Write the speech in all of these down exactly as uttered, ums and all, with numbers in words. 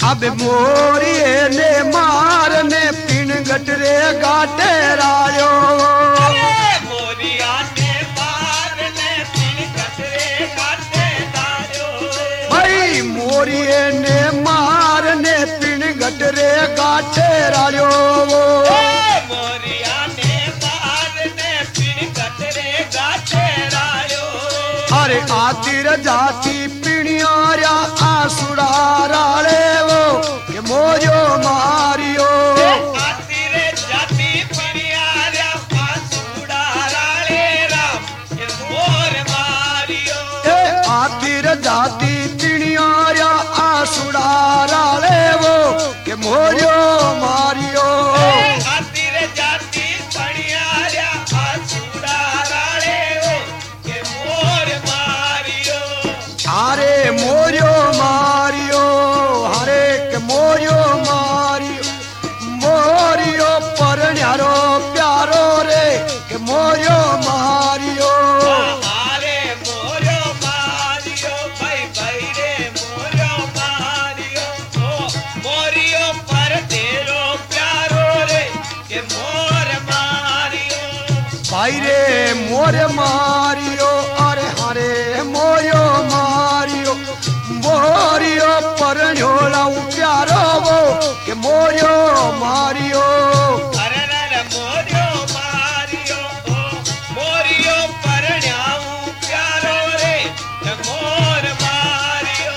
अब मोरिए ने मारने पिन गटरे गाटे रायो मोरिया ने मारने पिन गटरे गाटे रायो भाई मोरिए ने मारने पिन गटरे गाटे रायो मोरिया ने मारने पिन गटरे गाटे रायो अरे आतिर जाती पिणियारा आसुड़ा राले वो के मोरियो मारियो आतिर जाती पिणियारा आसुड़ा राले राम के मोर मारियो ए आतिर जाती पिणियारा आसुड़ा राले वो के मोरियो मारियो आतिर जाती पिणियारा आसुड़ा राले वो के मोर मारियो अरे मोरियो मारियो हरे के मोरियो मारियो मोरियो पर न्यारो प्यारो रे के मोरियो मारियो हमारे मोरियो मारियो भाई भाई रे मोरियो मारियो ओ मोरियो पर तेरो प्यारो रे के मोर मारियो भाई रे मोर मारियो अरे हरे मोरियो मारियो मोरियो पर न्योला प्यारो वो के मोरियो मारियो अरे रे मोरियो मारियो ओ मोरियो पर न्याऊ प्यारो रे के मोर मारियो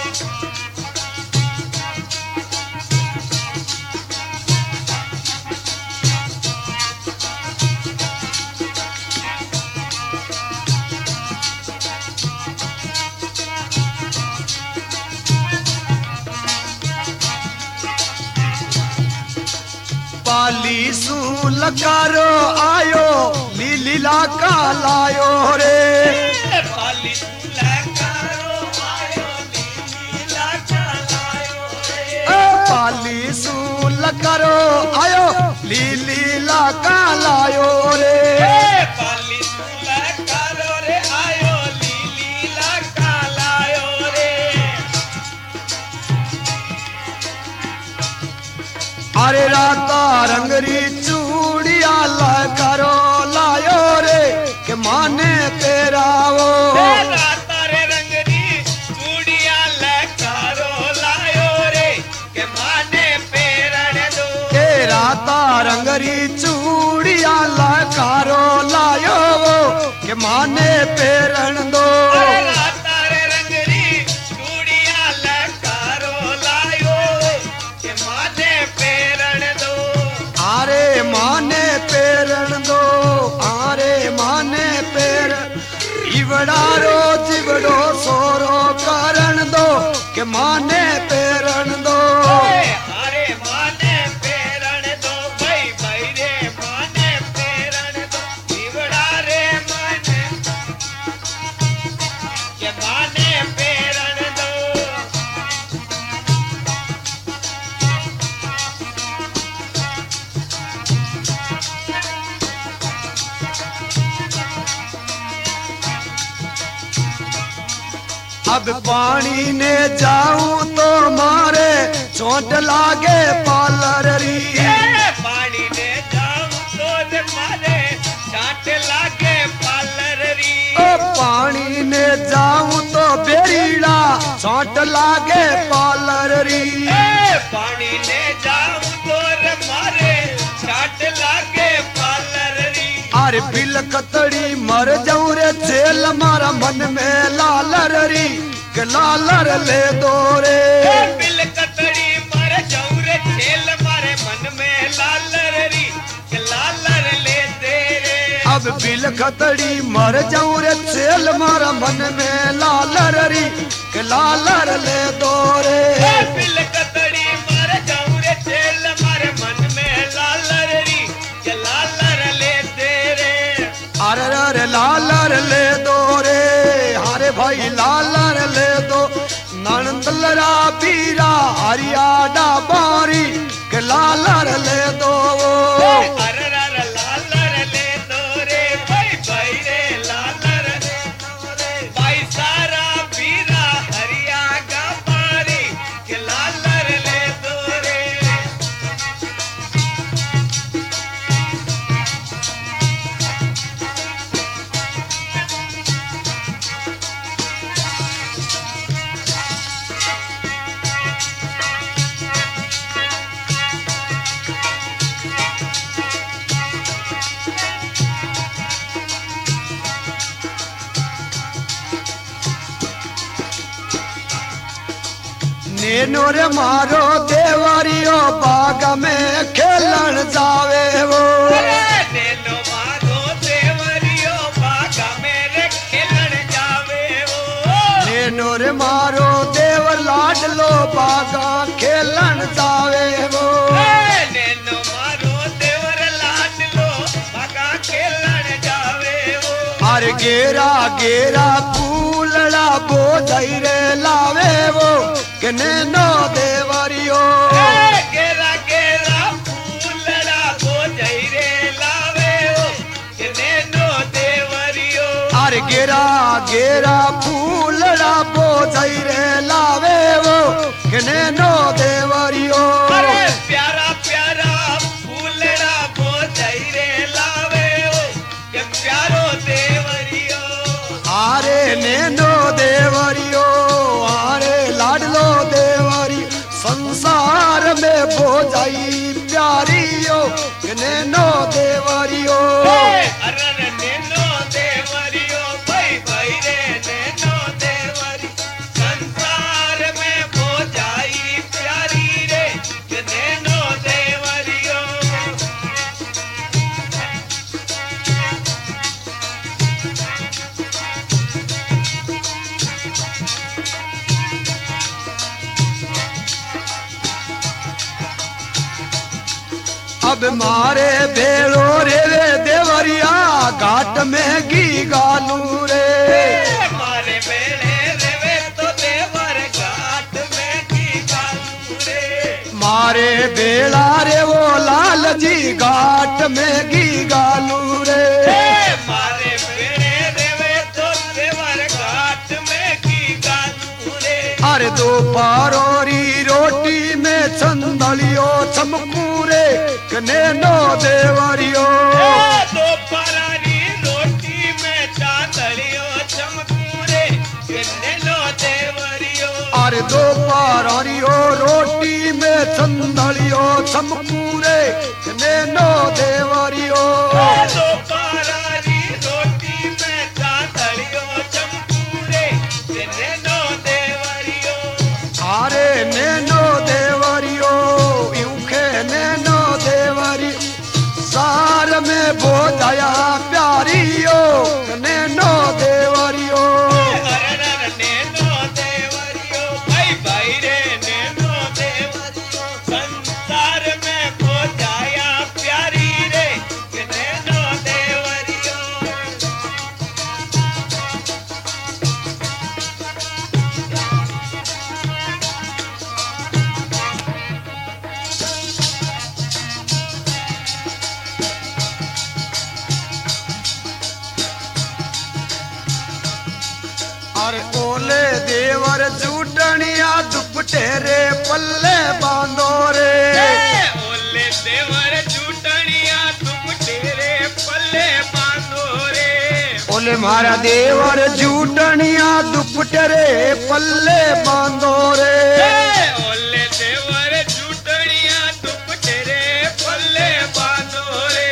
पाली सू लकारो आयो लीलीला का लायो रे पाली लकारो आयो लीला चलायो रे ए पाली सू लकारो आयो लीलीला का लायो रे पाली लकारो रे आयो लीला चलायो रे अरे राता रंगरी चूड़िया लकारो लायो रे के माने तेरा वो राता रे रंगरी चूड़िया लकारो लायो रे के माने पेरण दो के राता रंगरी चूड़िया लकारो लायो वो के माने पेरण दो राता रे रंगरी चूड़िया लकारो लायो के माने पेरण दो आरे माने पेरण दो आरे माने पेरण इवड़ारो जिवड़ो सोरो करण दो के माने पेरण दो अरे माने पेरण दो भाई भाई रे माने पेरण दो इवड़ा रे माने के माने पेरण दो अब पानी ने जाऊं तो मारे चोट लागे पालर री पानी ने जाऊं तो रे मारे चाट लागे पालर री ओ पानी ने जाऊं तो बेरीड़ा चोट लागे पालर री पानी ने जाऊं तो रे मारे चाट लागे पालर री अरे बिल कतड़ी मर जाऊं रे छेल मारा मन में लालर री के लालर ले दो रे बिल कतड़ी मर जाऊं रे छेल मारे मन में लालर री के लालर ले दे रे अब बिल कतड़ी मर जाऊं रे छेल मारा मन में लालर री के लालर ले दो रे बिल कतड़ी मर जाऊं रे छेल मारे मन में लालर री के लालर ले दे रे अरे रे लालर ले दो रे हरे भाई लालर ले दो नंदलरा पीरा हरिया डाबारी के लालर ले दो अरे रे लालर ले दो रे भाई भाई रे लालर ले दो रे भाई सारा पीरा हरिया डाबारी के लालर ले नैनो रे मारो देवरियो बाग में खेलन जावे वो नैनो मारो देवरियो बाग में रे खेलन जावे वो नैनो रे मारो देव लाडलो बागा खेलन जावे वो नैनो मारो देवर लाडलो बागा खेलन जावे वो अरे गेरा गेरा फूलड़ा बोझई रे लावे वो के नैनो देवरियो गेरा गेरा फूलड़ा बोझई रे लावे वो के नैनो देवरियो अरे गेरा गेरा फूलड़ा बोझई रे लावे वो के नैनो देवरियो अरे प्यारा प्यारा फूलड़ा बोझई रे लावे वो के प्यारो देवरियो आरे नैनो देवरियो आरे लाडलो देवरी संसार में बोझई प्यारियो के नैनो देवरियो अरन नैनो देवरियो भाई भाई रे नैनो देवरी संसार में बोझाई प्यारी रे के नैनो देवरियो अब मारे भेड़ो रे वे देवरिया घाट में घी गालू रे मारे बेड़े रेवे तो देवर घाट में की गालू रे मारे बेड़ा रे वो लाल जी घाट में घी गालू रे मारे बेड़े रेवे तो देवर घाट में की गालू रे अरे दो पारोरी रोटी में चंदलियो चमकूरे कने नो देवरियो दो परारी रोटी में चांदलियो चमकूरे किन्ने लो देवरियो अरे दो पारोरियो रोटी में चंदलियो चमकूरे कने नो देवरियो दो परारी रोटी में चांदलियो चमकूरे किन्ने लो देवरियो अरे नैनो देवरियो यूखे नैनो देवरी सार में बोझाया प्यारियो नैनो देवरियो अरर नैनो देवरियो भाई भाई रे नैनो देवरियो संसार में बोझाया प्यारी रे कि नैनो देवरियो अरे ओले देवर झूठनिया दुपटे रे पल्ले बांधो रे ओले देवर झूठनिया तुम तेरे पल्ले बांधो रे ओले मारा देवर झूठनिया दुपटे रे पल्ले बांधो रे ओले देवर झूठनिया तुम तेरे पल्ले बांधो रे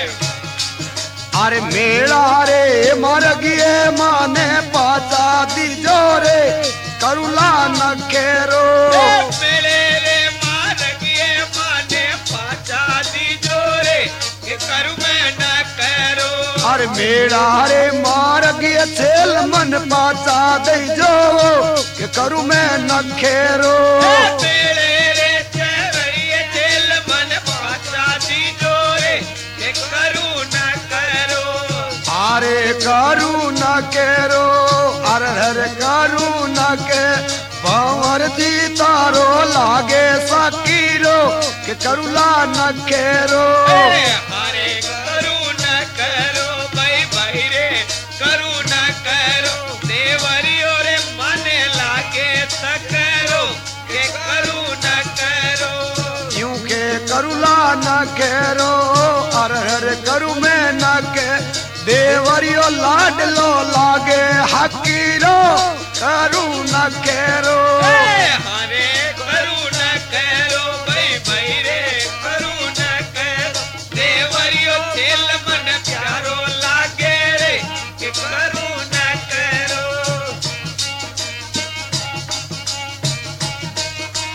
अरे मेला रे मर गिए माने पाचा दीजो रे करुला न खेरो मेले रे मार गिए माने पाचा दीजो रे के करू मैं न करो अरे मेला रे मार गिए छेल मन पाचा दीजो के करू मैं न खेरो मेले रे चेवरिए जेल मन पाचा दीजो रे के करू न करो अरे करू न केरो अरे हरे करू न के पावर जी तारो लागे सकीरो के करुला न खेरो हरे करू न करो भाई भाई रे करू न करो देवरियो रे मने लागे सकरो के करू न करो यूं के करुला न खेरो अरे हरे करू में न के देवरियो लाडलो लागे हकीरो करू न खेरो हरे करू न करो भाई भाई रे करू न करो देवरियो दिल मन प्यारो लागे रे के करू न करो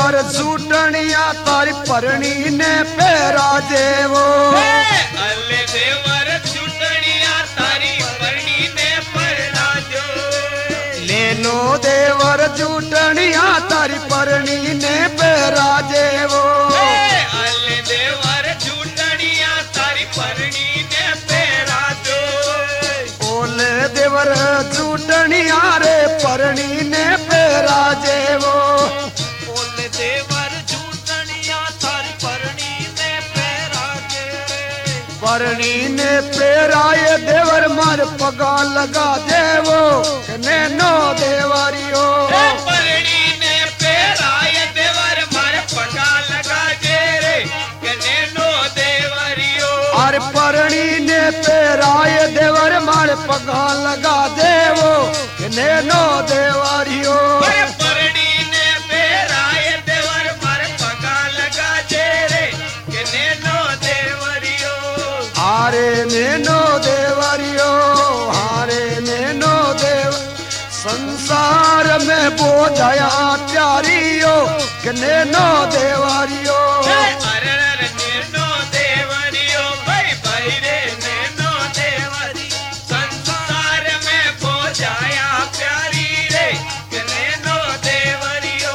देवर सूटनिया तारी परणी ने पेरा जेवो अले देवर चूटनिया तारी परणी ने पहरा जो ले लो देवर सूटनिया तारी परणी ने पेरा जेवो अले देवर चूटनिया तारी परणी ने पहरा जो ओले देवर सूटनिया रे परणी ने पेरा जेवो ओले देवर चूटनिया तारी परणी ने पहरा जे परणी ने पेराए देवर मार पगा लगा देवो नैनो देवरियो परणी ने पहराए देवर मारे पगा लगा जे रे के नैनो देवरियो अरे परणी ने पेराए देवर मार पगा लगा देवो नैनो देवरियो अरे परणी ने पहराए देवर मारे पगा लगा जे रे के नैनो देवरियो हारे नैनो देवरियो हारे नैनो देव संसार में बोझाया प्यारियो कि नैनो देवरियो अरे अरे नैनो देवरियो भाई भाई रे नैनो देवरी संसार में बोझाया प्यारी रे के नैनो देवरियो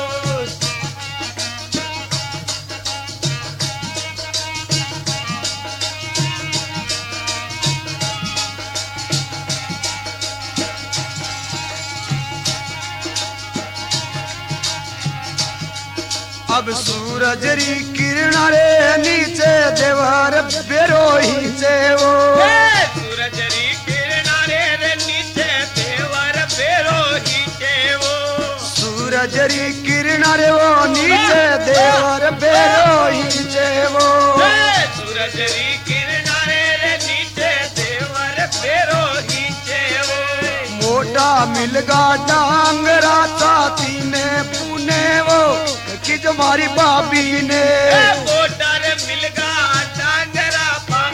अब सूरज री किरण रे नीचे देवर बेरोही जेवो सूरज री किरण रे रे नीचे देवर फेरो ही जेवो सूरज री किरण रे वो नीचे देवर बेरोही जेवो सूरज री किरण रे रे नीचे देवर फेरो ही जेवो मोटा मिलगा डांगरा चाती ने पुने वो कि जो मारी बाबी ने मोटर मिलगा डांगरा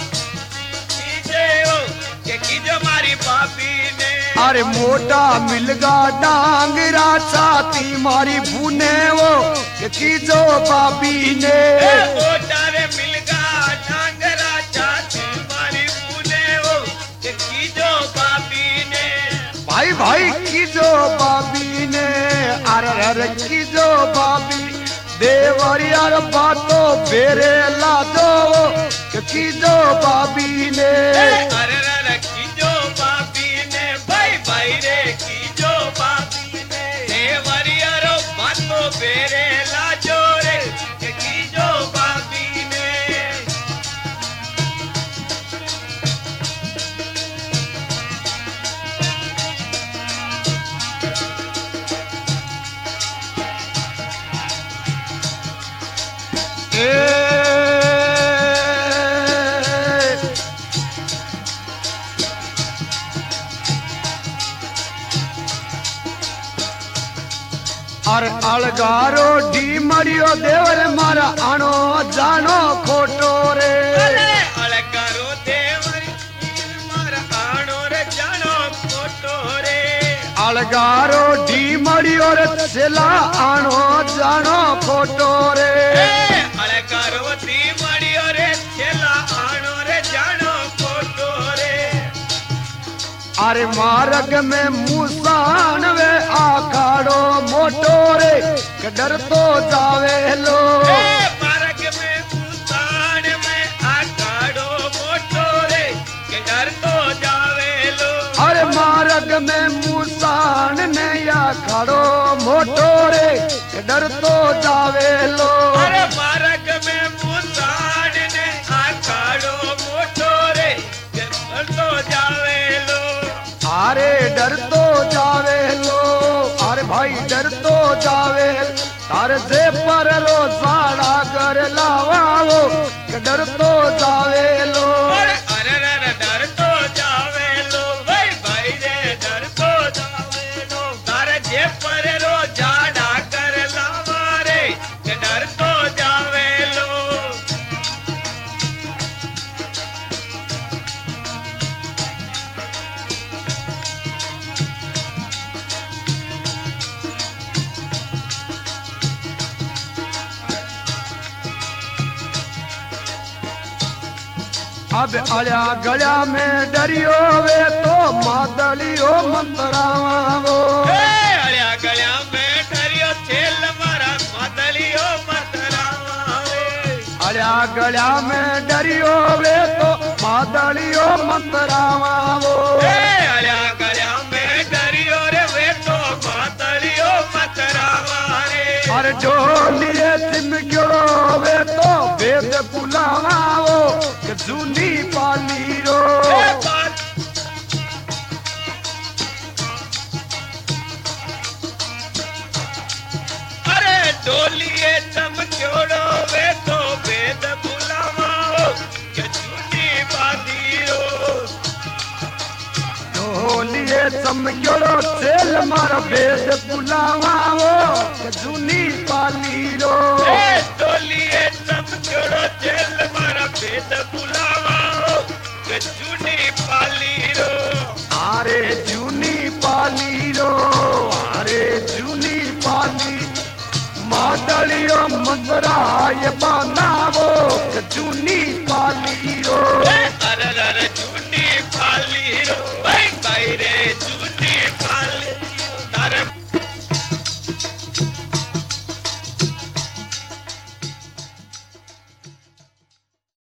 जेवो के की जो मारी पापी ने अरे मोटा मिलगा डांगरा चाती मारी भूने वो कि जो बाबी ने मोटर मिलगा डांगरा चाची मारी पुने वो के की जो पापी ने भाई भाई की जो बाबी ने अरे अरे की जो बाबी देवर यार बातो बेरे ला दो की जो बाबी ने अरे रे की जो पापी ने भाई भाई रे की जो पापी ने देवरिया बातो बेरे लाजो रे के की जो पापी ने और अलगारो डी मरियो देवर मारा आनो जानो खोटो रे अलगारो देवर मारा आनो रे जानो खोटो रे अलगारो डी मरियो रे सेला आनो जानो खोटो रे अलगारो दी मरियो रे सेला आनो रे जानो खोटो रे अरे मार्ग में मुसान वे आखाड़ो मोटो रे के डर तो जावे लो मार्ग में मुसान में आखाड़ो मोटो रे के डर तो जावे लो अरे मार्ग में मुसान ने आखाड़ो मोटो रे के डर तो जावे लो अरे मार्ग में मुसान ने आखाड़ो मोटो रे के डर तो जावे लो अरे डर तो जावे लो अरे भाई डर तो जावे तार से पर लो साड़ा कर लावाओ के डर तो जावे लो अरे अरे अरे डर तो जावे लो भाई भाई रे डर तो जावे लो तारे जे पर रो जाड़ा कर लावा रे के डर तो जावे लो अब आया गया में डरियो वे तो मादलियो मंतरावो आया गया में डरियो चेल मारा मादलियो मंतरावे आया गया में डरियो वे तो मादलियो मंतरावो आया गया में डरियो रे वे तो मादलियो मंतरावा रे अरे डोलिए चिमक्यो वे तो वेद बुलावो के जूनी पाली रो अरे डोलिए चमक्योड़ो वे तो वेद बुलावो के जूनी पाली रो डोलिए चमक्यो चेल मार वेद बुलावो के जूनी पाली रो डोलिए चमक्योड़ो चेल मारा वेद बुलावो के जूनी पाली रो अरे जूनी पाली रो अरे जूनी पाली मादलियो मंदराय बनावो के जूनी पाली